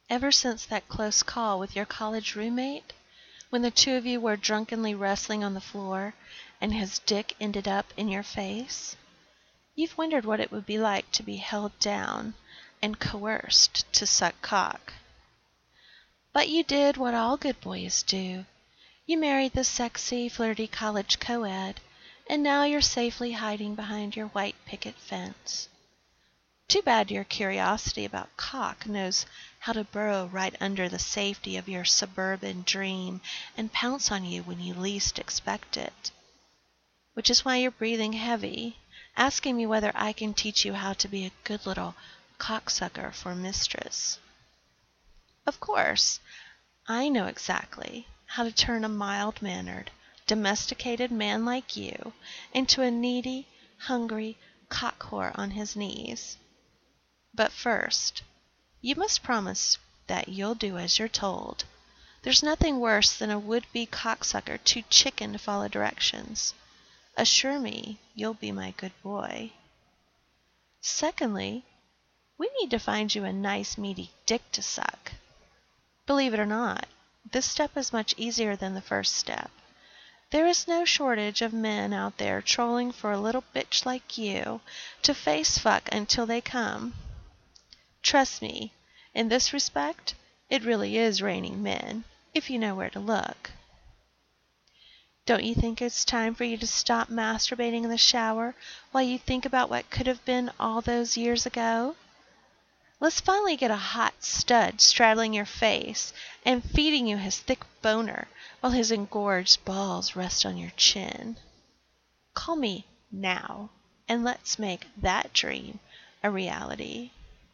ever since that close call with your college roommate, when the two of you were drunkenly wrestling on the floor and his dick ended up in your face? You've wondered what it would be like to be held down and coerced to suck cock. But you did what all good boys do. You married the sexy, flirty college co-ed, and now you're safely hiding behind your white picket fence. Too bad your curiosity about cock knows how to burrow right under the safety of your suburban dream and pounce on you when you least expect it. Which is why you're breathing heavy, asking me whether I can teach you how to be a good little cocksucker for mistress. Of course, I know exactly how to turn a mild-mannered, domesticated man like you into a needy, hungry cock-whore on his knees. But first, you must promise that you'll do as you're told. There's nothing worse than a would-be cocksucker too chicken to follow directions. Assure me you'll be my good boy. Secondly, we need to find you a nice meaty dick to suck. Believe it or not, this step is much easier than the first step. There is no shortage of men out there trolling for a little bitch like you to face fuck until they come. Trust me, in this respect, it really is raining men, if you know where to look. Don't you think it's time for you to stop masturbating in the shower while you think about what could have been all those years ago? Let's finally get a hot stud straddling your face and feeding you his thick boner while his engorged balls rest on your chin. Call me now, and let's make that dream a reality.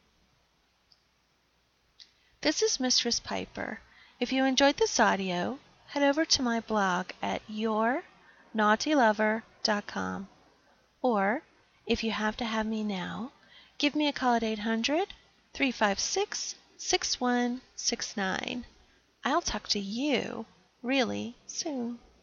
This is Mistress Piper. If you enjoyed this audio, head over to my blog at yournaughtylover.com. Or, if you have to have me now, give me a call at 800-356-6169. I'll talk to you really soon.